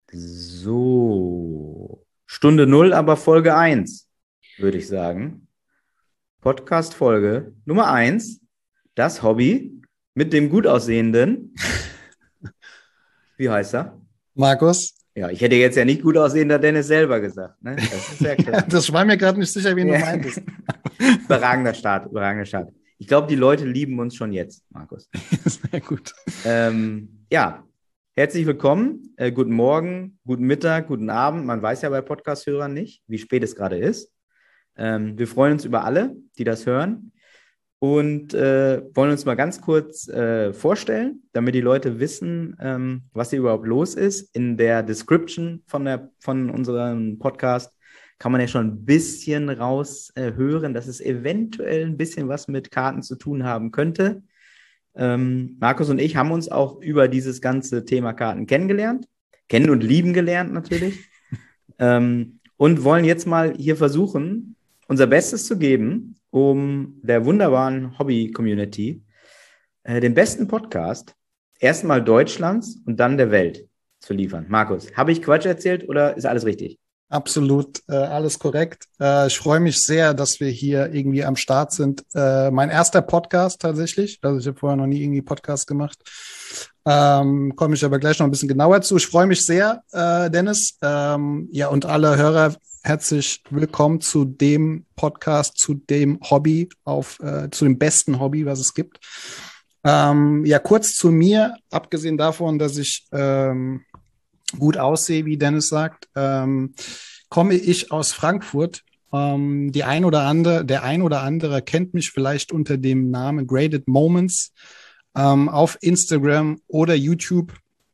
So, Stunde null, aber Folge eins, würde ich sagen. Podcast-Folge Nummer 1, das Hobby mit dem gut aussehenden, wie heißt er? Markus? Ja, ich hätte jetzt ja nicht gut aussehender Dennis selber gesagt, ne? Das ist ja klar. Das war mir gerade nicht sicher, wen du meintest. Überragender Start, überragender Start. Ich glaube, die Leute lieben uns schon jetzt, Markus. Sehr gut. Ja, herzlich willkommen. Guten Morgen, guten Mittag, guten Abend. Man weiß ja bei Podcast-Hörern nicht, wie spät es gerade ist. Wir freuen uns über alle, die das hören und wollen uns mal ganz kurz vorstellen, damit die Leute wissen, was hier überhaupt los ist. In der Description von unserem Podcast kann man ja schon ein bisschen raus hören, dass es eventuell ein bisschen was mit Karten zu tun haben könnte. Markus und ich haben uns auch über dieses ganze Thema Karten kennen und lieben gelernt natürlich, und wollen jetzt mal hier versuchen, unser Bestes zu geben, um der wunderbaren Hobby-Community den besten Podcast erstmal Deutschlands und dann der Welt zu liefern. Markus, habe ich Quatsch erzählt oder ist alles richtig? Absolut, alles korrekt. Ich freue mich sehr, dass wir hier irgendwie am Start sind. Mein erster Podcast tatsächlich. Also ich habe vorher noch nie irgendwie Podcast gemacht. Komme ich aber gleich noch ein bisschen genauer zu. Ich freue mich sehr, Dennis. Ja, und alle Hörer, herzlich willkommen zu dem Podcast, zu dem Hobby, zu dem besten Hobby, was es gibt. Ja, kurz zu mir, abgesehen davon, dass ich gut aussehe, wie Dennis sagt, komme ich aus Frankfurt. Der ein oder andere kennt mich vielleicht unter dem Namen Graded Moments auf Instagram oder YouTube.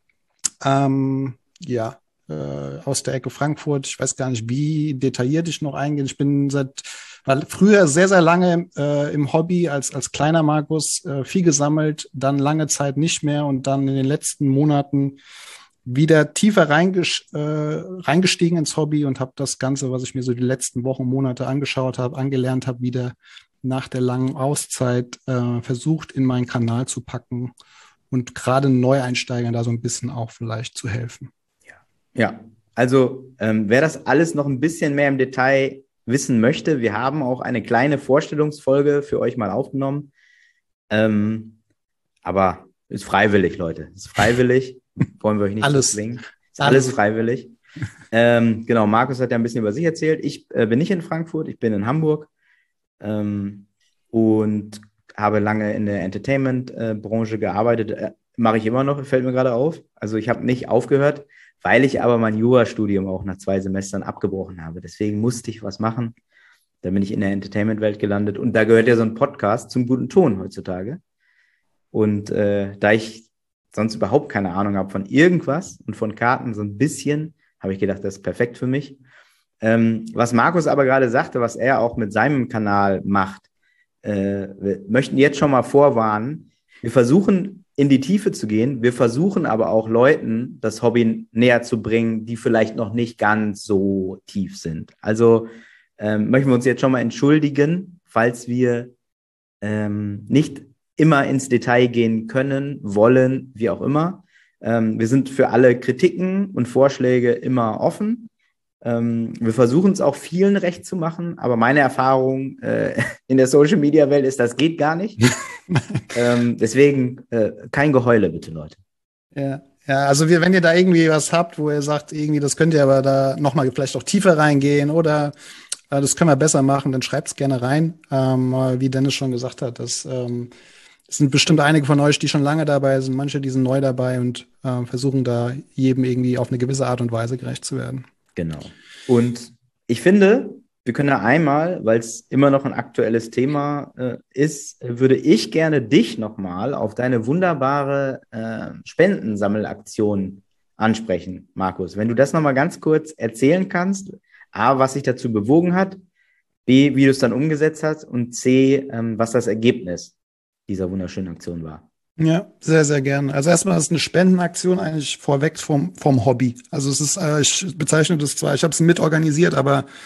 Aus der Ecke Frankfurt. Ich weiß gar nicht, wie detailliert ich noch eingehe. Ich bin früher sehr, sehr lange im Hobby als kleiner Markus viel gesammelt, dann lange Zeit nicht mehr und dann in den letzten Monaten wieder tiefer reingestiegen ins Hobby und habe das Ganze, was ich mir so die letzten Wochen, Monate angeschaut habe, angelernt habe, wieder nach der langen Auszeit versucht, in meinen Kanal zu packen und gerade Neueinsteigern da so ein bisschen auch vielleicht zu helfen. Ja, also wer das alles noch ein bisschen mehr im Detail wissen möchte, wir haben auch eine kleine Vorstellungsfolge für euch mal aufgenommen. Aber ist freiwillig, Leute. Ist freiwillig. Wollen wir euch nicht zwingen. Ist alles freiwillig. Genau, Markus hat ja ein bisschen über sich erzählt. Ich bin nicht in Frankfurt, ich bin in Hamburg und habe lange in der Entertainment-Branche gearbeitet. Mache ich immer noch, fällt mir gerade auf. Also ich habe nicht aufgehört, weil ich aber mein Jurastudium auch nach 2 Semestern abgebrochen habe. Deswegen musste ich was machen. Da bin ich in der Entertainment-Welt gelandet. Und da gehört ja so ein Podcast zum guten Ton heutzutage. Und da ich sonst überhaupt keine Ahnung habe von irgendwas und von Karten so ein bisschen, habe ich gedacht, das ist perfekt für mich. Was Markus aber gerade sagte, was er auch mit seinem Kanal macht, wir möchten jetzt schon mal vorwarnen, wir versuchen in die Tiefe zu gehen, wir versuchen aber auch Leuten das Hobby näher zu bringen, die vielleicht noch nicht ganz so tief sind. Also möchten wir uns jetzt schon mal entschuldigen, falls wir nicht immer ins Detail gehen können, wollen, wie auch immer. Wir sind für alle Kritiken und Vorschläge immer offen. Wir versuchen es auch vielen recht zu machen, aber meine Erfahrung in der Social-Media-Welt ist, das geht gar nicht. Deswegen kein Geheule, bitte, Leute. Ja, also wenn ihr da irgendwie was habt, wo ihr sagt, irgendwie, das könnt ihr aber da nochmal vielleicht auch tiefer reingehen oder das können wir besser machen, dann schreibt es gerne rein. Wie Dennis schon gesagt hat, es sind bestimmt einige von euch, die schon lange dabei sind, manche, die sind neu dabei und versuchen da jedem irgendwie auf eine gewisse Art und Weise gerecht zu werden. Genau. Und ich finde, wir können ja einmal, weil es immer noch ein aktuelles Thema ist, würde ich gerne dich nochmal auf deine wunderbare Spendensammelaktion ansprechen, Markus. Wenn du das nochmal ganz kurz erzählen kannst, A, was dich dazu bewogen hat, B, wie du es dann umgesetzt hast und C, was das Ergebnis dieser wunderschönen Aktion war. Ja, sehr, sehr gerne. Also erstmal ist es eine Spendenaktion eigentlich vorweg vom Hobby. Also es ist, ich bezeichne das zwar, ich habe es mitorganisiert, aber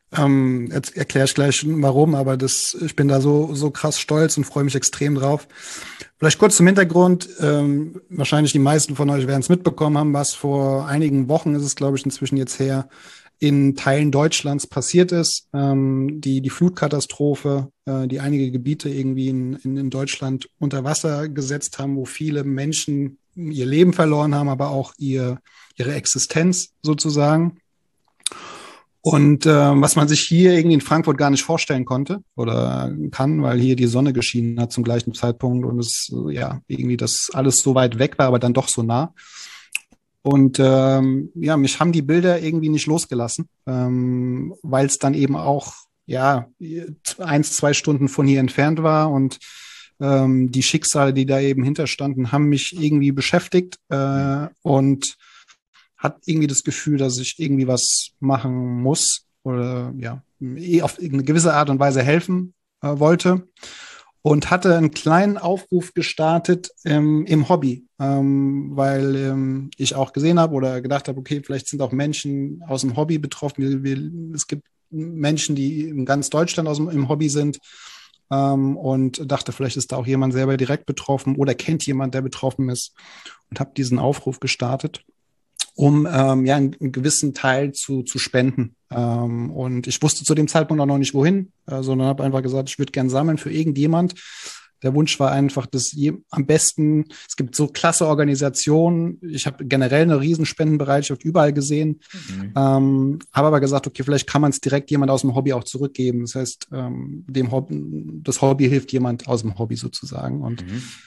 Jetzt erkläre ich gleich warum, aber ich bin da so krass stolz und freue mich extrem drauf. Vielleicht kurz zum Hintergrund. Wahrscheinlich die meisten von euch werden es mitbekommen haben, was vor einigen Wochen ist es, glaube ich, inzwischen jetzt her, in Teilen Deutschlands passiert ist. Die Flutkatastrophe, die einige Gebiete irgendwie in Deutschland unter Wasser gesetzt haben, wo viele Menschen ihr Leben verloren haben, aber auch ihre Existenz sozusagen. Und was man sich hier irgendwie in Frankfurt gar nicht vorstellen konnte oder kann, weil hier die Sonne geschienen hat zum gleichen Zeitpunkt und es ja irgendwie das alles so weit weg war, aber dann doch so nah. Und ja, mich haben die Bilder irgendwie nicht losgelassen, weil es dann eben auch ja 1, 2 Stunden von hier entfernt war und die Schicksale, die da eben hinterstanden, haben mich irgendwie beschäftigt und hat irgendwie das Gefühl, dass ich irgendwie was machen muss oder ja, auf eine gewisse Art und Weise helfen wollte und hatte einen kleinen Aufruf gestartet im Hobby, weil ich auch gesehen habe oder gedacht habe, okay, vielleicht sind auch Menschen aus dem Hobby betroffen. Es gibt Menschen, die in ganz Deutschland im Hobby sind und dachte, vielleicht ist da auch jemand selber direkt betroffen oder kennt jemand, der betroffen ist und habe diesen Aufruf gestartet, um ja einen gewissen Teil zu spenden. Und ich wusste zu dem Zeitpunkt auch noch nicht, wohin, sondern habe einfach gesagt, ich würde gern sammeln für irgendjemand. Der Wunsch war einfach, dass am besten, es gibt so klasse Organisationen, ich habe generell eine riesen Spendenbereitschaft überall gesehen, habe aber gesagt, okay, vielleicht kann man es direkt jemand aus dem Hobby auch zurückgeben. Das heißt, das Hobby hilft jemand aus dem Hobby sozusagen. Und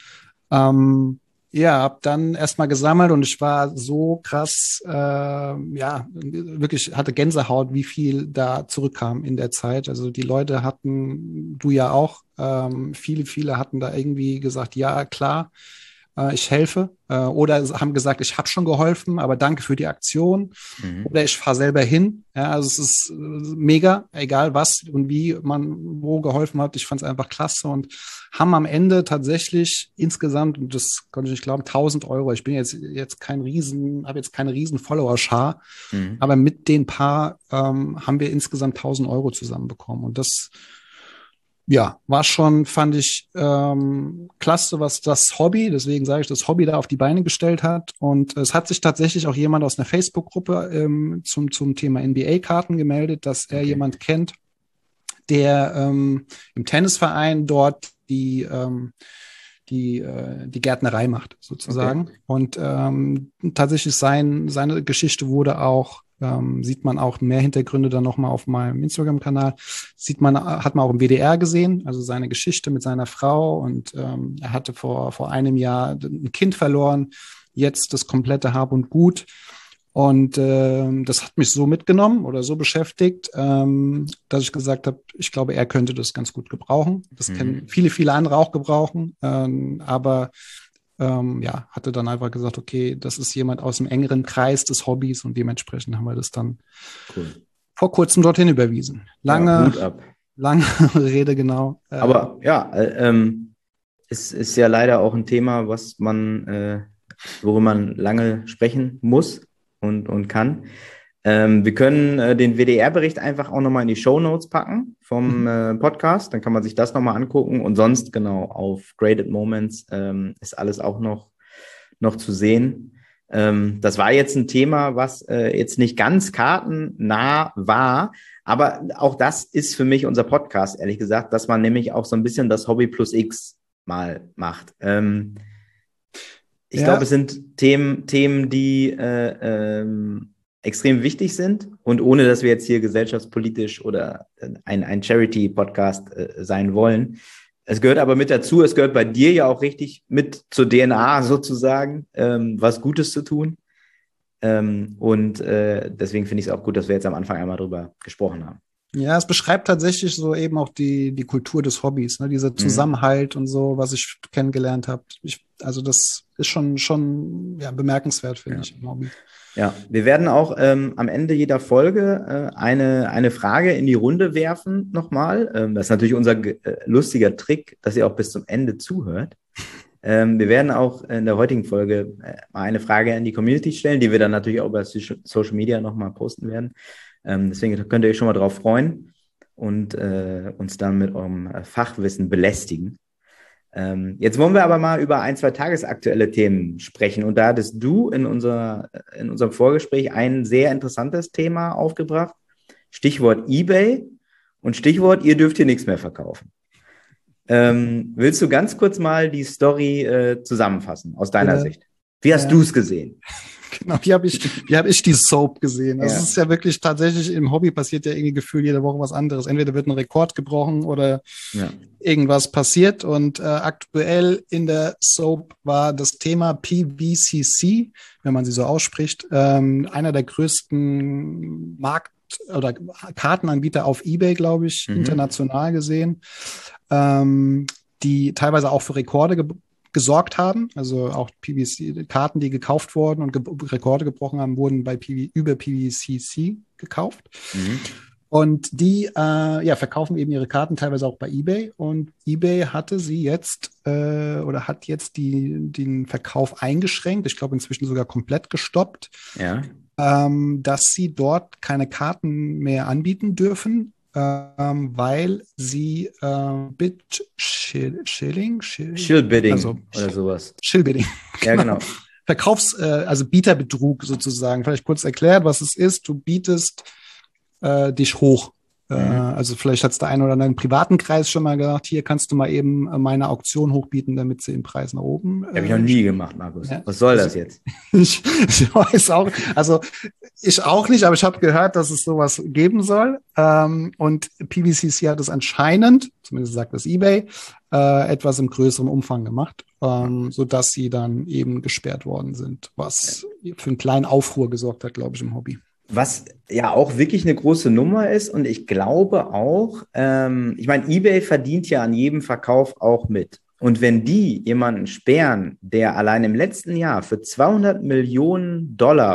ja, hab dann erstmal gesammelt und ich war so krass, ja, wirklich hatte Gänsehaut, wie viel da zurückkam in der Zeit. Also die Leute hatten, du ja auch, viele hatten da irgendwie gesagt, ja, klar, ich helfe. Oder haben gesagt, ich habe schon geholfen, aber danke für die Aktion. Oder ich fahre selber hin. Ja, also es ist mega, egal was und wie man wo geholfen hat. Ich fand es einfach klasse und haben am Ende tatsächlich insgesamt, und das konnte ich nicht glauben, 1.000 Euro. Ich bin jetzt habe jetzt keine riesen Follower-Schar, aber mit den paar haben wir insgesamt 1.000 Euro zusammenbekommen. Und das ja, war schon, fand ich klasse, was das Hobby, deswegen sage ich, das Hobby da auf die Beine gestellt hat. Und es hat sich tatsächlich auch jemand aus einer Facebook-Gruppe zum Thema NBA-Karten gemeldet, dass er jemand kennt, der im Tennisverein dort die Gärtnerei macht, sozusagen. Okay. Und tatsächlich seine Geschichte wurde auch sieht man auch mehr Hintergründe dann nochmal auf meinem Instagram-Kanal. Hat man auch im WDR gesehen, also seine Geschichte mit seiner Frau. Und er hatte vor einem Jahr ein Kind verloren, jetzt das komplette Hab und Gut. Und das hat mich so mitgenommen oder so beschäftigt, dass ich gesagt habe, ich glaube, er könnte das ganz gut gebrauchen. Das können viele andere auch gebrauchen. Aber ja, hatte dann einfach gesagt, okay, das ist jemand aus dem engeren Kreis des Hobbys und dementsprechend haben wir das dann vor kurzem dorthin überwiesen. Lange Rede, genau. Aber ja, es ist ja leider auch ein Thema, worüber man lange sprechen muss und kann. Wir können den WDR-Bericht einfach auch nochmal in die Shownotes packen vom Podcast. Dann kann man sich das nochmal angucken. Und sonst genau auf Graded Moments ist alles auch noch zu sehen. Das war jetzt ein Thema, was jetzt nicht ganz kartennah war. Aber auch das ist für mich unser Podcast, ehrlich gesagt, dass man nämlich auch so ein bisschen das Hobby plus X mal macht. Ich glaube, es sind Themen, die extrem wichtig sind und ohne, dass wir jetzt hier gesellschaftspolitisch oder ein Charity-Podcast sein wollen. Es gehört aber mit dazu, es gehört bei dir ja auch richtig mit zur DNA sozusagen, was Gutes zu tun. Und deswegen finde ich es auch gut, dass wir jetzt am Anfang einmal drüber gesprochen haben. Ja, es beschreibt tatsächlich so eben auch die Kultur des Hobbys, ne? Dieser Zusammenhalt und so, was ich kennengelernt habe. Also das ist schon ja, bemerkenswert, finde ich, im Hobby. Ja, wir werden auch am Ende jeder Folge eine Frage in die Runde werfen nochmal. Das ist natürlich unser lustiger Trick, dass ihr auch bis zum Ende zuhört. Wir werden auch in der heutigen Folge mal eine Frage in die Community stellen, die wir dann natürlich auch über Social Media nochmal posten werden. Deswegen könnt ihr euch schon mal drauf freuen und uns dann mit eurem Fachwissen belästigen. Jetzt wollen wir aber mal über ein, zwei tagesaktuelle Themen sprechen. Und da hattest du in unserem Vorgespräch ein sehr interessantes Thema aufgebracht. Stichwort eBay und Stichwort, ihr dürft hier nichts mehr verkaufen. Willst du ganz kurz mal die Story zusammenfassen aus deiner Sicht? Wie hast du es gesehen? Genau, wie hab ich die Soap gesehen? Also es ist ja wirklich tatsächlich, im Hobby passiert ja irgendwie gefühlt jede Woche was anderes. Entweder wird ein Rekord gebrochen oder irgendwas passiert. Und aktuell in der Soap war das Thema PVCC, wenn man sie so ausspricht, einer der größten oder Kartenanbieter auf eBay, glaube ich, international gesehen, die teilweise auch für Rekorde gesorgt haben. Also auch PVC-Karten, die gekauft wurden und Rekorde gebrochen haben, wurden über PVCC gekauft. Und die verkaufen eben ihre Karten teilweise auch bei eBay. Und eBay hatte sie jetzt hat jetzt den Verkauf eingeschränkt. Ich glaube inzwischen sogar komplett gestoppt. Ja. Dass sie dort keine Karten mehr anbieten dürfen, weil sie Shillbidding also, oder sowas. Shillbidding. Ja, genau. Also Bieterbetrug sozusagen. Vielleicht kurz erklärt, was es ist. Du bietest dich hoch. Also vielleicht hat es der eine oder andere im privaten Kreis schon mal gesagt, hier kannst du mal eben meine Auktion hochbieten, damit sie im Preis nach oben. Habe ich noch nie gemacht, Markus. Ja. Was soll das jetzt? Ich weiß auch, also ich auch nicht, aber ich habe gehört, dass es sowas geben soll. Und PVCC hat es anscheinend, zumindest sagt das eBay, etwas im größeren Umfang gemacht, sodass sie dann eben gesperrt worden sind, was für einen kleinen Aufruhr gesorgt hat, glaube ich, im Hobby. Was ja auch wirklich eine große Nummer ist und ich glaube auch, ich meine, eBay verdient ja an jedem Verkauf auch mit. Und wenn die jemanden sperren, der allein im letzten Jahr für $200 Millionen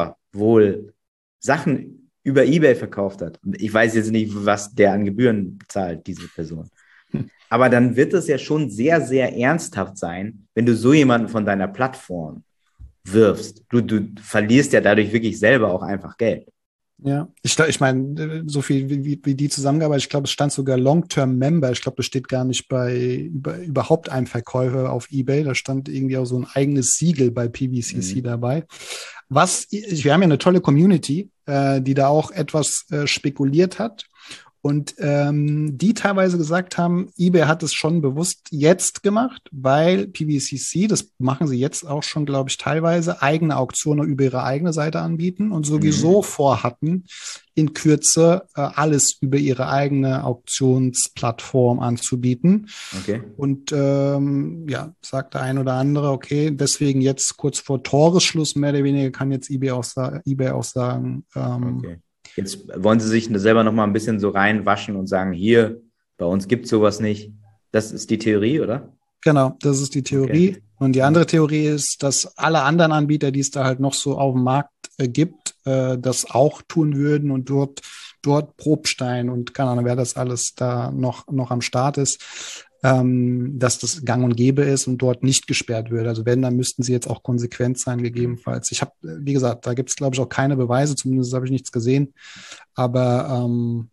wohl Sachen über eBay verkauft hat, ich weiß jetzt nicht, was der an Gebühren bezahlt, diese Person, aber dann wird es ja schon sehr, sehr ernsthaft sein, wenn du so jemanden von deiner Plattform wirfst. Du verlierst ja dadurch wirklich selber auch einfach Geld. Ja, ich meine, so viel wie die zusammengearbeitet, ich glaube, es stand sogar Long-Term-Member. Ich glaube, das steht gar nicht bei überhaupt einem Verkäufer auf eBay. Da stand irgendwie auch so ein eigenes Siegel bei PVCC dabei. Wir haben ja eine tolle Community, die da auch etwas spekuliert hat. Und die teilweise gesagt haben, eBay hat es schon bewusst jetzt gemacht, weil PVCC, das machen sie jetzt auch schon, glaube ich, teilweise, eigene Auktionen über ihre eigene Seite anbieten und sowieso vorhatten, in Kürze alles über ihre eigene Auktionsplattform anzubieten. Okay. Und sagt der ein oder andere, okay, deswegen jetzt kurz vor Toresschluss mehr oder weniger kann jetzt eBay auch sagen, okay. Jetzt wollen sie sich selber noch mal ein bisschen so reinwaschen und sagen, hier, bei uns gibt es sowas nicht. Das ist die Theorie, oder? Genau, das ist die Theorie. Okay. Und die andere Theorie ist, dass alle anderen Anbieter, die es da halt noch so auf dem Markt gibt, das auch tun würden und dort Probstein und keine Ahnung, wer das alles da noch am Start ist, dass das gang und gäbe ist und dort nicht gesperrt wird. Also wenn, dann müssten sie jetzt auch konsequent sein, gegebenenfalls. Ich habe, wie gesagt, da gibt es, glaube ich, auch keine Beweise, zumindest habe ich nichts gesehen. Aber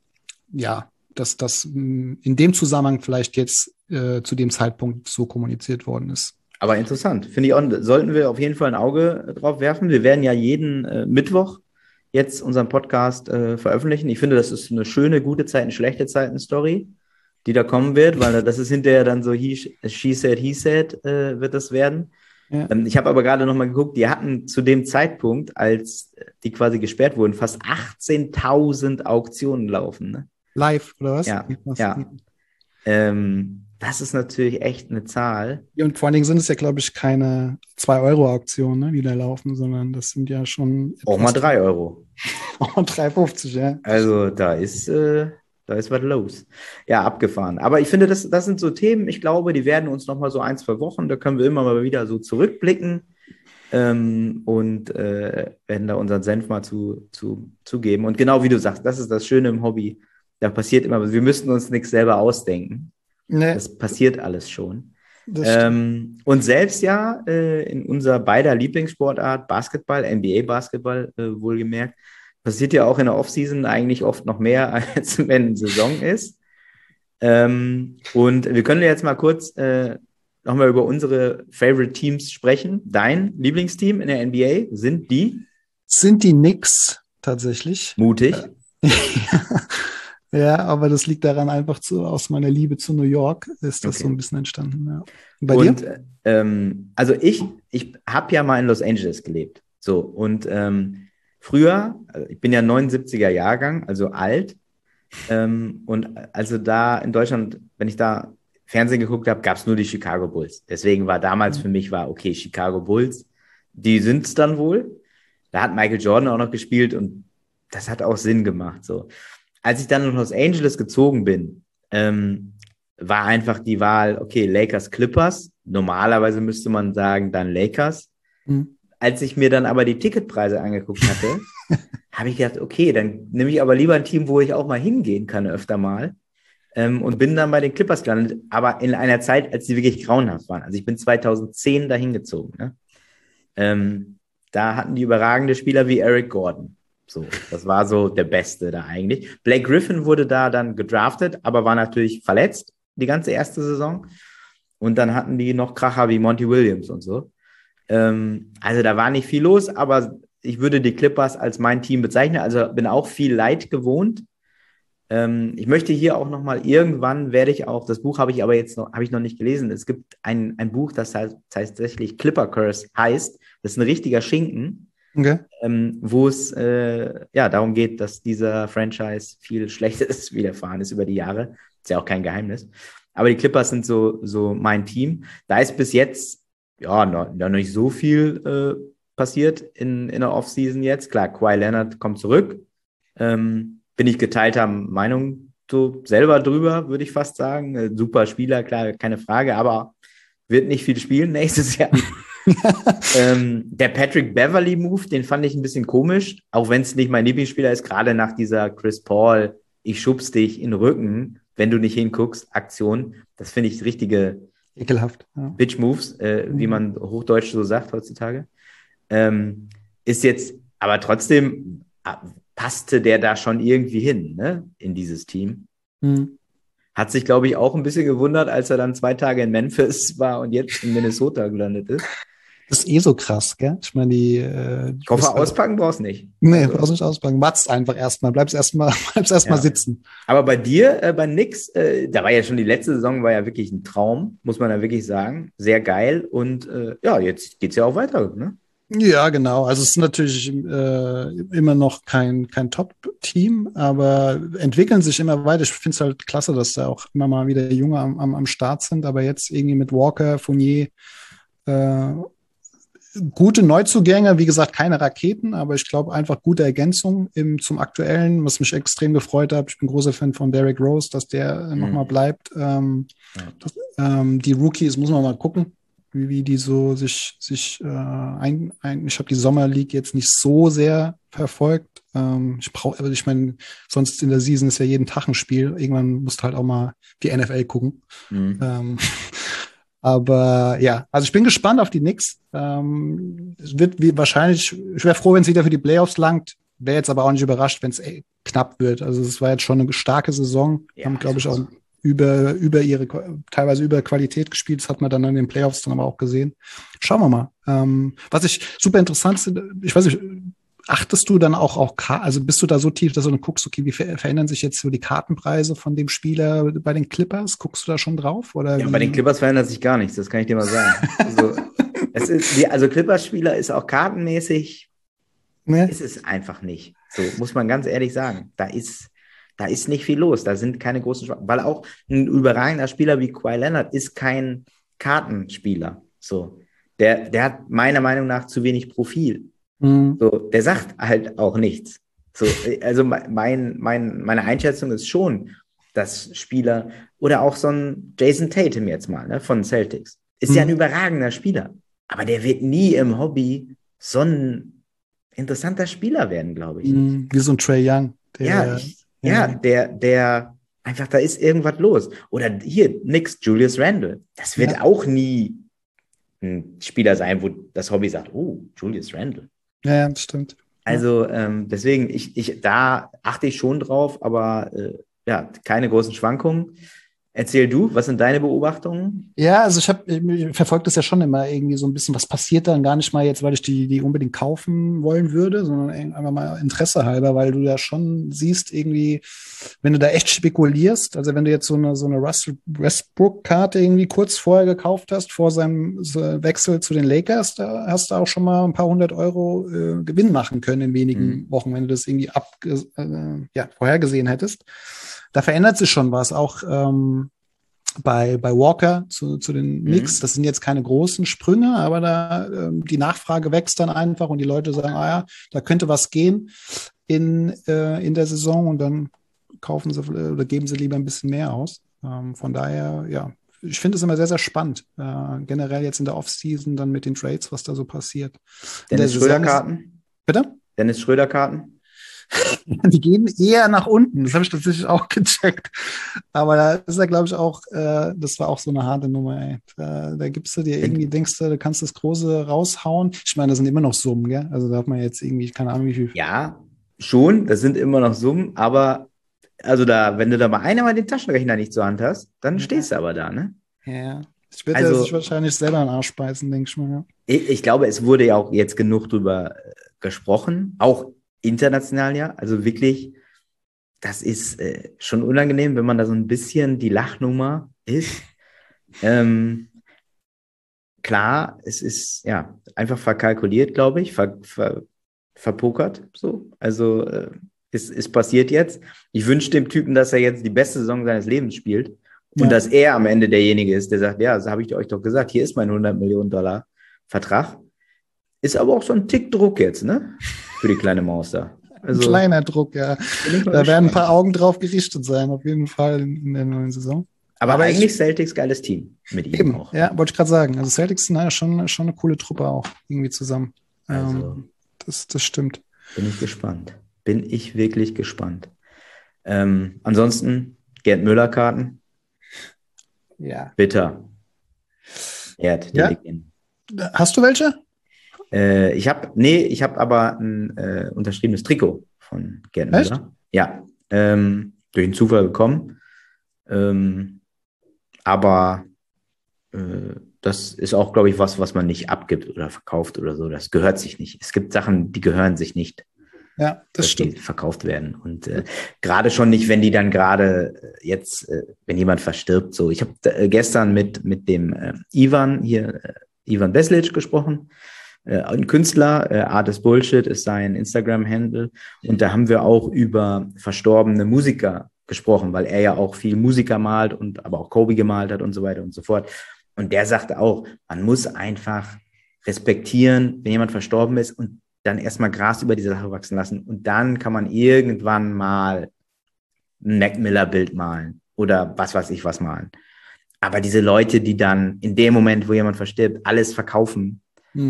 dass das in dem Zusammenhang vielleicht jetzt zu dem Zeitpunkt so kommuniziert worden ist. Aber interessant, finde ich auch, sollten wir auf jeden Fall ein Auge drauf werfen. Wir werden ja jeden Mittwoch jetzt unseren Podcast veröffentlichen. Ich finde, das ist eine schöne, gute Zeiten, schlechte Zeiten-Story, die da kommen wird, weil das ist hinterher dann so she said, he said, wird das werden. Ja. Ich habe aber gerade noch mal geguckt, die hatten zu dem Zeitpunkt, als die quasi gesperrt wurden, fast 18.000 Auktionen laufen. Ne? Live, oder was? Ja. Das ist natürlich echt eine Zahl. Und vor allen Dingen sind es ja, glaube ich, keine 2-Euro-Auktionen, ne, die da laufen, sondern das sind ja schon... Auch mal 3 Euro. Auch mal 3,50, ja. Also da ist was los. Ja, abgefahren. Aber ich finde, das sind so Themen, ich glaube, die werden uns noch mal so 1-2 Wochen, da können wir immer mal wieder so zurückblicken und werden da unseren Senf mal zugeben. Und genau wie du sagst, das ist das Schöne im Hobby. Da passiert immer, wir müssten uns nichts selber ausdenken. Nee. Das passiert alles schon. Und selbst in unserer beider Lieblingssportart, Basketball, NBA-Basketball wohlgemerkt, passiert ja auch in der Offseason eigentlich oft noch mehr, als wenn Saison ist. Und wir können jetzt mal kurz nochmal über unsere Favorite Teams sprechen. Dein Lieblingsteam in der NBA sind die? Sind die Knicks tatsächlich. Mutig. Ja, aber das liegt daran einfach aus meiner Liebe zu New York ist das so ein bisschen entstanden. Ja. Und bei dir? Also ich habe ja mal in Los Angeles gelebt. So, und früher, ich bin ja 79er Jahrgang, also alt. Und also da in Deutschland, wenn ich da Fernsehen geguckt habe, gab es nur die Chicago Bulls. Deswegen war damals für mich, okay, Chicago Bulls, die sind es dann wohl. Da hat Michael Jordan auch noch gespielt und das hat auch Sinn gemacht. So. Als ich dann in Los Angeles gezogen bin, war einfach die Wahl, okay, Lakers, Clippers. Normalerweise müsste man sagen, dann Lakers. Mhm. Als ich mir dann aber die Ticketpreise angeguckt hatte, habe ich gedacht, okay, dann nehme ich aber lieber ein Team, wo ich auch mal hingehen kann öfter mal. Und bin dann bei den Clippers gelandet, aber in einer Zeit, als die wirklich grauenhaft waren. Also ich bin 2010 dahin gezogen. Ne? Da hatten die überragende Spieler wie Eric Gordon. So, das war so der Beste da eigentlich. Blake Griffin wurde da dann gedraftet, aber war natürlich verletzt die ganze erste Saison. Und dann hatten die noch Kracher wie Monty Williams und so. Also da war nicht viel los, aber ich würde die Clippers als mein Team bezeichnen. Also bin auch viel Leid gewohnt. Ich möchte hier auch nochmal, irgendwann werde ich auch, das Buch habe ich aber jetzt noch, habe ich noch nicht gelesen. Es gibt ein Buch, das heißt tatsächlich Clipper Curse heißt. Das ist ein richtiger Schinken. Okay. Wo es darum geht, dass dieser Franchise viel Schlechtes widerfahren ist über die Jahre. Ist ja auch kein Geheimnis. Aber die Clippers sind so mein Team. Da ist bis jetzt noch nicht so viel passiert in der Offseason jetzt. Klar, Kawhi Leonard kommt zurück. Bin ich geteilter Meinung so selber drüber, würde ich fast sagen. Super Spieler, klar, keine Frage, aber wird nicht viel spielen nächstes Jahr. Der Patrick Beverley-Move, den fand ich ein bisschen komisch, auch wenn es nicht mein Lieblingsspieler ist, gerade nach dieser Chris Paul, ich schubs dich in den Rücken, wenn du nicht hinguckst, Aktion. Das finde ich richtige ekelhaft. Ja. Bitch-Moves, wie man hochdeutsch so sagt heutzutage. Ist jetzt, aber trotzdem passte der da schon irgendwie hin, ne, in dieses Team. Mhm. Hat sich, glaube ich, auch ein bisschen gewundert, als er dann 2 Tage in Memphis war und jetzt in Minnesota gelandet ist. Das ist so krass, gell? Ich meine, Koffer auspacken brauchst du nicht. Nee, brauchst nicht auspacken. Wart's einfach erstmal. Bleibst erstmal sitzen. Aber bei dir, bei Knicks, da war ja schon die letzte Saison, war ja wirklich ein Traum, muss man da wirklich sagen. Sehr geil. Und jetzt geht's ja auch weiter, ne? Ja, genau. Also es ist natürlich immer noch kein Top-Team, aber entwickeln sich immer weiter. Ich finde es halt klasse, dass da auch immer mal wieder Junge am Start sind, aber jetzt irgendwie mit Walker, Fournier, gute Neuzugänge, wie gesagt, keine Raketen, aber ich glaube einfach gute Ergänzung zum Aktuellen, was mich extrem gefreut hat. Ich bin großer Fan von Derrick Rose, dass der nochmal bleibt. Die Rookies, muss man mal gucken, wie die so sich ich habe die Summer League jetzt nicht so sehr verfolgt. Ich meine, sonst in der Season ist ja jeden Tag ein Spiel. Irgendwann musst du halt auch mal die NFL gucken. Aber ja, also ich bin gespannt auf die Knicks. Es wird wahrscheinlich, ich wäre froh, wenn es wieder für die Playoffs langt. Wäre jetzt aber auch nicht überrascht, wenn es knapp wird. Also es war jetzt schon eine starke Saison. Ja, haben, glaube ich, auch teilweise über Qualität gespielt. Das hat man dann in den Playoffs dann aber auch gesehen. Schauen wir mal. Was ich super interessant finde, ich weiß nicht, achtest du dann auch, also bist du da so tief, dass du dann guckst, okay, wie verändern sich jetzt so die Kartenpreise von dem Spieler bei den Clippers? Guckst du da schon drauf? Oder ja, bei den Clippers verändert sich gar nichts, das kann ich dir mal sagen. Also Clippers-Spieler ist auch kartenmäßig, ist es einfach nicht. So muss man ganz ehrlich sagen. Da ist nicht viel los, da sind keine großen Schwachstellen, weil auch ein überragender Spieler wie Kawhi Leonard ist kein Kartenspieler. So. Der hat meiner Meinung nach zu wenig Profil. So, der sagt halt auch nichts. So, also meine Einschätzung ist schon, dass Spieler oder auch so ein Jason Tatum jetzt mal, ne, von Celtics, ist ja ein überragender Spieler, aber der wird nie im Hobby so ein interessanter Spieler werden, glaube ich. Wie so ein Trae Young. Der einfach, da ist irgendwas los. Oder hier, nix, Julius Randle. Das wird auch nie ein Spieler sein, wo das Hobby sagt, oh, Julius Randle. Ja, das stimmt. Also deswegen, da achte ich schon drauf, aber keine großen Schwankungen. Erzähl du, was sind deine Beobachtungen? Ja, also ich verfolge das ja schon immer irgendwie so ein bisschen, was passiert dann, gar nicht mal jetzt, weil ich die unbedingt kaufen wollen würde, sondern einfach mal Interesse halber, weil du ja schon siehst irgendwie, wenn du da echt spekulierst, also wenn du jetzt so eine Russell Westbrook-Karte irgendwie kurz vorher gekauft hast, vor seinem Wechsel zu den Lakers, da hast du auch schon mal ein paar 100 € Gewinn machen können in wenigen Wochen, wenn du das irgendwie vorhergesehen hättest. Da verändert sich schon was, auch bei Walker zu den Knicks. Das sind jetzt keine großen Sprünge, aber da die Nachfrage wächst dann einfach und die Leute sagen, da könnte was gehen in der Saison und dann kaufen sie oder geben sie lieber ein bisschen mehr aus. Von daher, ja, ich finde es immer sehr, sehr spannend. Generell jetzt in der Offseason dann mit den Trades, was da so passiert. Dennis Schröder-Karten? Bitte? Dennis Schröder-Karten? Die gehen eher nach unten. Das habe ich tatsächlich auch gecheckt. Aber da ist ja, glaube ich, auch, das war auch so eine harte Nummer, ey. Da gibst du dir irgendwie, denkst du kannst das Große raushauen. Ich meine, das sind immer noch Summen, gell? Also da hat man jetzt irgendwie, keine Ahnung, wie viel. Ja, schon, das sind immer noch Summen, aber also wenn du da mal einmal den Taschenrechner nicht zur Hand hast, dann stehst du aber da, ne? Ja. Ich werde sich wahrscheinlich selber in den Arsch beißen, denke ich mal, ja. Ich glaube, es wurde ja auch jetzt genug drüber gesprochen, auch international ja, also wirklich, das ist schon unangenehm, wenn man da so ein bisschen die Lachnummer ist. Klar, es ist ja einfach verkalkuliert, glaube ich, verpokert, so. Also es passiert jetzt. Ich wünsche dem Typen, dass er jetzt die beste Saison seines Lebens spielt und dass er am Ende derjenige ist, der sagt, ja, das habe ich euch doch gesagt, hier ist mein 100 Millionen Dollar Vertrag. Ist aber auch so ein Tick Druck jetzt, ne? Für die kleine Maus da. Also, ein kleiner Druck, ja. Da werden ein paar Augen drauf gerichtet sein, auf jeden Fall in der neuen Saison. Aber eigentlich Celtics geiles Team mit ihm eben, auch. Ja, wollte ich gerade sagen. Also Celtics sind ja schon eine coole Truppe auch irgendwie zusammen. Also, das stimmt. Bin ich gespannt. Bin ich wirklich gespannt. Ansonsten Gerd Müller-Karten. Ja. Bitter. Gerd, die Legende. Hast du welche? Ich habe aber ein unterschriebenes Trikot von Gerd Müller. Echt? Ja, durch den Zufall bekommen. Aber das ist auch, glaube ich, was man nicht abgibt oder verkauft oder so. Das gehört sich nicht. Es gibt Sachen, die gehören sich nicht. Ja, das stimmt. Die verkauft werden. Und gerade schon nicht, wenn die dann gerade jetzt, wenn jemand verstirbt. So, ich habe gestern mit dem Ivan Beslic gesprochen. Ein Künstler, Artist Bullshit ist sein Instagram-Handle. Und da haben wir auch über verstorbene Musiker gesprochen, weil er ja auch viel Musiker malt und aber auch Kobe gemalt hat und so weiter und so fort. Und der sagte auch, man muss einfach respektieren, wenn jemand verstorben ist und dann erstmal Gras über die Sache wachsen lassen. Und dann kann man irgendwann mal ein Mac Miller-Bild malen oder was weiß ich was malen. Aber diese Leute, die dann in dem Moment, wo jemand verstirbt, alles verkaufen,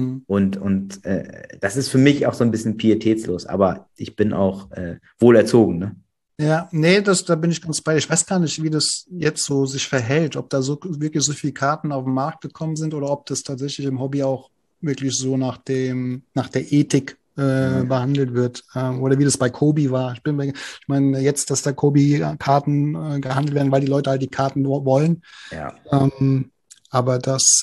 und das ist für mich auch so ein bisschen pietätslos, aber ich bin auch wohlerzogen, ne? Ja, nee, da bin ich ganz bei dir. Ich weiß gar nicht, wie das jetzt so sich verhält, ob da so wirklich so viele Karten auf den Markt gekommen sind oder ob das tatsächlich im Hobby auch wirklich so nach der Ethik behandelt wird, oder wie das bei Kobe war. Ich meine jetzt, dass da Kobe-Karten gehandelt werden, weil die Leute halt die Karten wollen. Ja. Aber das,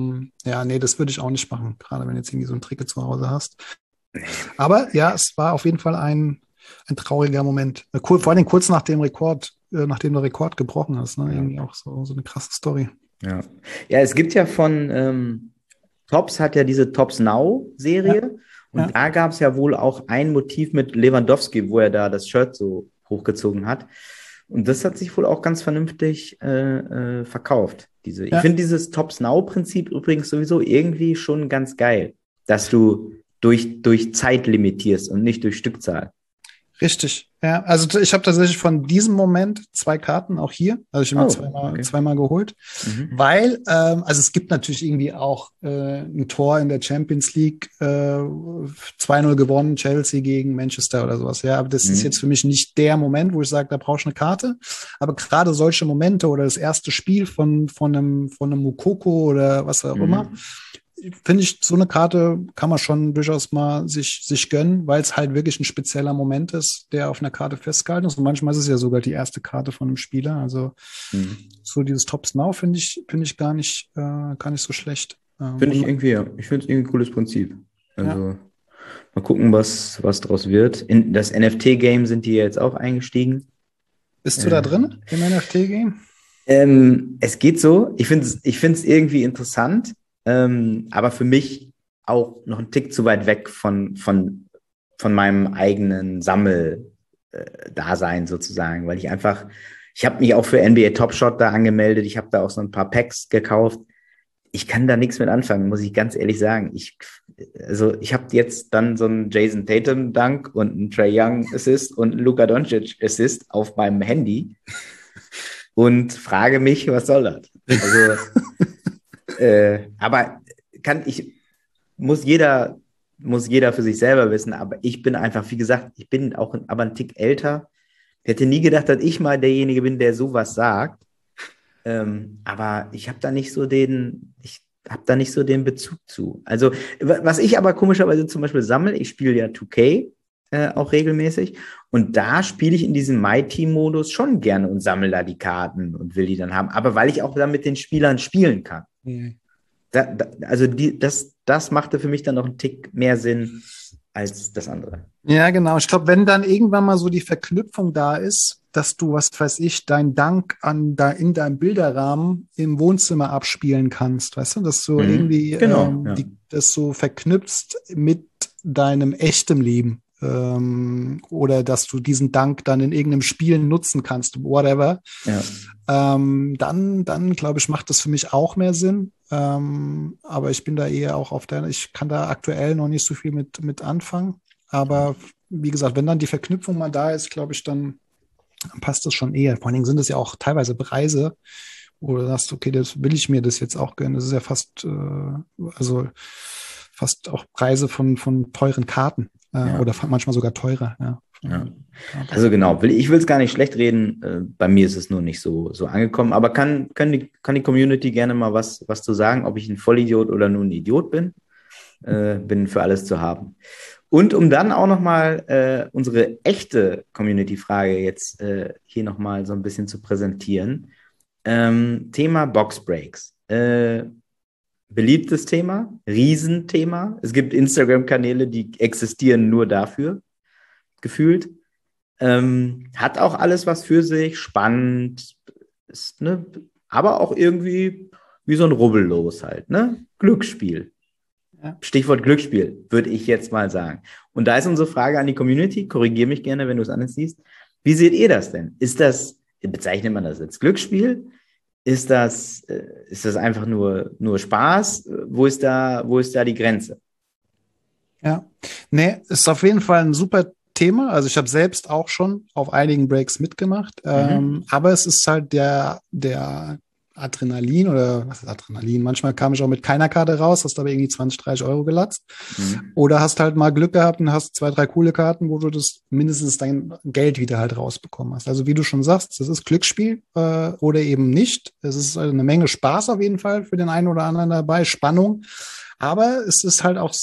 das würde ich auch nicht machen, gerade wenn du jetzt irgendwie so ein Trikot zu Hause hast. Aber ja, es war auf jeden Fall ein trauriger Moment. Vor allem kurz nach dem Rekord, nachdem der Rekord gebrochen ist, ne? Irgendwie auch so eine krasse Story. Ja, es gibt ja von Topps hat ja diese Topps Now-Serie. Und da gab es ja wohl auch ein Motiv mit Lewandowski, wo er da das Shirt so hochgezogen hat. Und das hat sich wohl auch ganz vernünftig verkauft. Ich finde dieses Topps-Now-Prinzip übrigens sowieso irgendwie schon ganz geil, dass du durch Zeit limitierst und nicht durch Stückzahl. Richtig, ja. Also ich habe tatsächlich von diesem Moment 2 Karten, auch hier. Also ich habe mir zweimal geholt. Weil, also es gibt natürlich irgendwie auch ein Tor in der Champions League, 2-0 gewonnen, Chelsea gegen Manchester oder sowas. Ja, aber das ist jetzt für mich nicht der Moment, wo ich sage, da brauchst du eine Karte. Aber gerade solche Momente oder das erste Spiel von einem Mukoko oder was auch immer, finde ich, so eine Karte kann man schon durchaus mal sich gönnen, weil es halt wirklich ein spezieller Moment ist, der auf einer Karte festgehalten ist. Und manchmal ist es ja sogar die erste Karte von einem Spieler. Also so dieses Tops Now finde ich gar nicht so schlecht. Finde ich irgendwie, ja. Ich finde es irgendwie ein cooles Prinzip. Also Ja. mal gucken, was draus wird. In das NFT-Game sind die jetzt auch eingestiegen. Bist du da drin im NFT-Game? Es geht so. Ich find's irgendwie interessant, aber für mich auch noch ein Tick zu weit weg von meinem eigenen Dasein sozusagen, weil ich habe mich auch für NBA Top Shot da angemeldet. Ich habe da auch so ein paar Packs gekauft. Ich kann da nichts mit anfangen, muss ich ganz ehrlich sagen. Ich habe jetzt dann so einen Jason Tatum Dunk und einen Trae Young Assist und einen Luka Doncic Assist auf meinem Handy und frage mich, was soll das? Also, aber muss jeder für sich selber wissen, aber ich bin einfach, wie gesagt, ich bin auch aber ein Tick älter. Ich hätte nie gedacht, dass ich mal derjenige bin, der sowas sagt. Aber ich habe da nicht so den Bezug zu. Also, was ich aber komischerweise zum Beispiel sammle, ich spiele ja 2K auch regelmäßig und da spiele ich in diesem My-Team-Modus schon gerne und sammle da die Karten und will die dann haben, aber weil ich auch dann mit den Spielern spielen kann. Mhm. Das machte für mich dann noch einen Tick mehr Sinn als das andere. Ja, genau. Ich glaube, wenn dann irgendwann mal so die Verknüpfung da ist, dass du, was weiß ich, dein Dank in deinem Bilderrahmen im Wohnzimmer abspielen kannst, weißt du, dass du irgendwie Genau, ja. das so verknüpfst mit deinem echten Leben. Oder dass du diesen Dank dann in irgendeinem Spiel nutzen kannst, whatever. Ja. Dann glaube ich, macht das für mich auch mehr Sinn. Aber ich bin da eher auch ich kann da aktuell noch nicht so viel mit anfangen. Aber wie gesagt, wenn dann die Verknüpfung mal da ist, glaube ich, dann passt das schon eher. Vor allen Dingen sind es ja auch teilweise Preise, wo du sagst, okay, das will ich mir das jetzt auch gönnen. Das ist ja fast auch Preise von teuren Karten oder manchmal sogar teurer. Ja. Ja. Also genau, ich will es gar nicht schlecht reden. Bei mir ist es nur nicht so angekommen. Aber kann die Community gerne mal was zu sagen, ob ich ein Vollidiot oder nur ein Idiot bin? Bin für alles zu haben. Und um dann auch nochmal unsere echte Community-Frage jetzt hier nochmal so ein bisschen zu präsentieren. Thema Boxbreaks. Beliebtes Thema, Riesenthema. Es gibt Instagram-Kanäle, die existieren nur dafür, gefühlt. Hat auch alles was für sich, spannend, ist, ne? Aber auch irgendwie wie so ein Rubbellos halt, ne? Glücksspiel. Ja. Stichwort Glücksspiel, würde ich jetzt mal sagen. Und da ist unsere Frage an die Community, korrigiere mich gerne, wenn du es anders siehst. Wie seht ihr das denn? Bezeichnet man das als Glücksspiel? Ist das einfach nur Spaß? Wo ist da die Grenze? Ja, nee, ist auf jeden Fall ein super Thema. Also ich habe selbst auch schon auf einigen Breaks mitgemacht. Aber es ist halt der Adrenalin oder was ist Adrenalin? Manchmal kam ich auch mit keiner Karte raus, hast aber irgendwie 20, 30 Euro gelatzt. Oder hast halt mal Glück gehabt und hast 2, 3 coole Karten, wo du mindestens dein Geld wieder halt rausbekommen hast. Also wie du schon sagst, das ist Glücksspiel oder eben nicht. Es ist eine Menge Spaß auf jeden Fall für den einen oder anderen dabei, Spannung. Aber es ist halt auch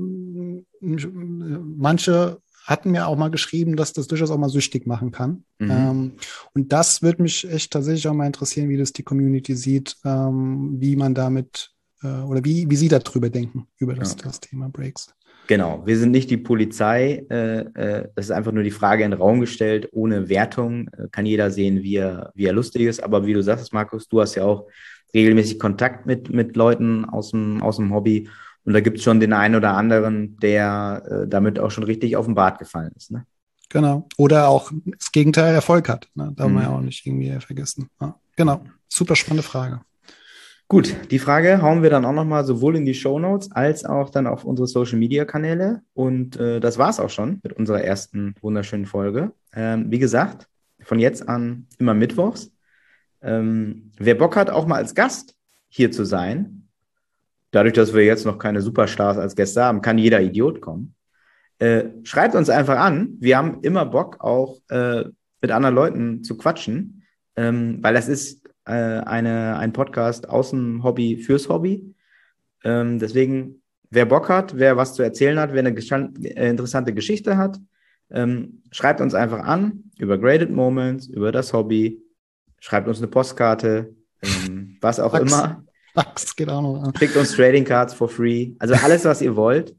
manche hatten mir auch mal geschrieben, dass das durchaus auch mal süchtig machen kann. Und das würde mich echt tatsächlich auch mal interessieren, wie das die Community sieht, wie man damit oder wie sie darüber denken, über das Thema Breaks. Genau, wir sind nicht die Polizei. Das ist einfach nur die Frage in den Raum gestellt, ohne Wertung. Kann jeder sehen, wie er lustig ist. Aber wie du sagst, Markus, du hast ja auch regelmäßig Kontakt mit Leuten aus dem Hobby. Und da gibt es schon den einen oder anderen, der damit auch schon richtig auf den Bart gefallen ist. Ne? Genau. Oder auch das Gegenteil Erfolg hat. Ne? Darf man ja auch nicht irgendwie vergessen. Ja, genau. Super spannende Frage. Gut, die Frage hauen wir dann auch nochmal sowohl in die Shownotes als auch dann auf unsere Social-Media-Kanäle. Und das war's auch schon mit unserer ersten wunderschönen Folge. Wie gesagt, von jetzt an immer mittwochs. Wer Bock hat, auch mal als Gast hier zu sein, dadurch, dass wir jetzt noch keine Superstars als Gäste haben, kann jeder Idiot kommen. Schreibt uns einfach an. Wir haben immer Bock, auch mit anderen Leuten zu quatschen, weil das ist ein Podcast aus dem Hobby fürs Hobby. Deswegen, wer Bock hat, wer was zu erzählen hat, wer eine interessante Geschichte hat, schreibt uns einfach an über Graded Moments, über das Hobby, schreibt uns eine Postkarte, was auch immer. Das geht auch noch. Schickt uns Trading Cards for free. Also alles, was ihr wollt.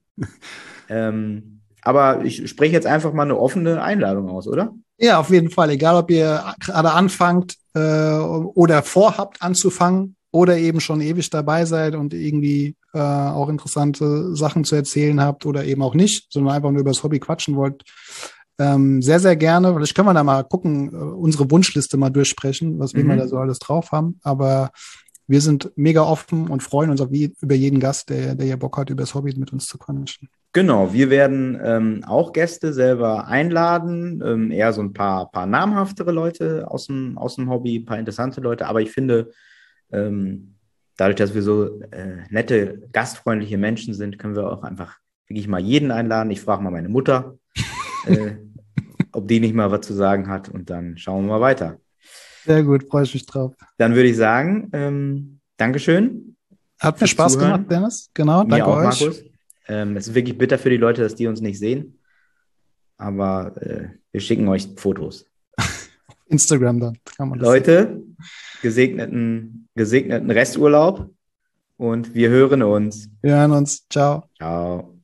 Aber ich spreche jetzt einfach mal eine offene Einladung aus, oder? Ja, auf jeden Fall. Egal, ob ihr gerade anfangt oder vorhabt anzufangen oder eben schon ewig dabei seid und irgendwie auch interessante Sachen zu erzählen habt oder eben auch nicht, sondern einfach nur über das Hobby quatschen wollt. Sehr, sehr gerne. Vielleicht können wir da mal gucken, unsere Wunschliste mal durchsprechen, was wir mal da so alles drauf haben. Aber wir sind mega offen und freuen uns über jeden Gast, der ja Bock hat, über das Hobby mit uns zu quatschen. Genau, wir werden auch Gäste selber einladen, eher so ein paar namhaftere Leute aus dem Hobby, ein paar interessante Leute. Aber ich finde, dadurch, dass wir so nette, gastfreundliche Menschen sind, können wir auch einfach wirklich mal jeden einladen. Ich frage mal meine Mutter, ob die nicht mal was zu sagen hat, und dann schauen wir mal weiter. Sehr gut, freue ich mich drauf. Dann würde ich sagen, Dankeschön. Hat mir Spaß gemacht, Dennis. Genau, mir danke auch, euch. Markus. Es ist wirklich bitter für die Leute, dass die uns nicht sehen. Aber wir schicken euch Fotos. Instagram dann. Kann man das Leute, gesegneten Resturlaub, und wir hören uns. Wir hören uns. Ciao. Ciao.